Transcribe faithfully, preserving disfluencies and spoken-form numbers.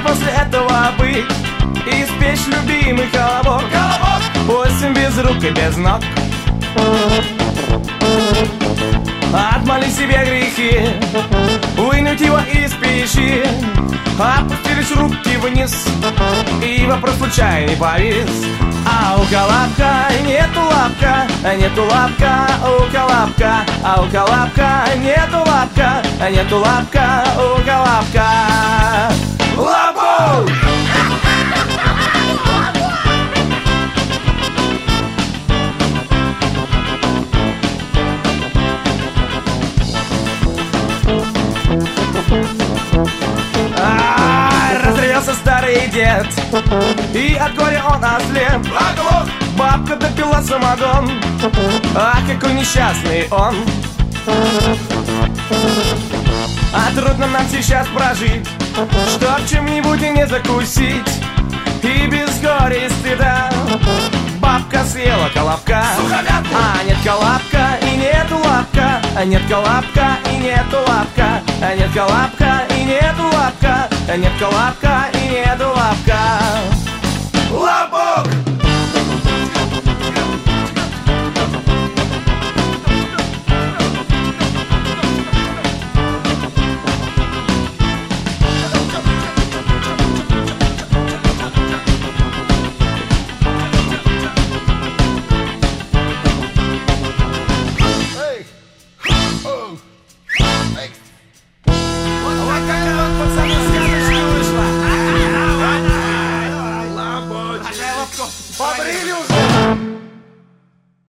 после этого быть и испечь любимый колобок. Колобок! Восемь без рук и без ног. Отмоли себе грехи, вынуть его из печи. Опустились руки вниз, и вопрос случайный повис. А у колобка нету лапка, нету лапка, у колобка. А у колобка нету лапка, нету лапка, у колобка. Лапу! Разревелся старый дед, и от горя он ослеп. Бабка допила самогон, ах, какой несчастный он. А трудно нам сейчас прожить, чтоб чем-нибудь и не закусить. И без горя и стыда бабка съела колобка. А нет колобка и нету лапка, а нет колобка и нету лапка, а нет колобка и нету лапка, а нет колобка и нету лапка. Лапок! Побрили уже!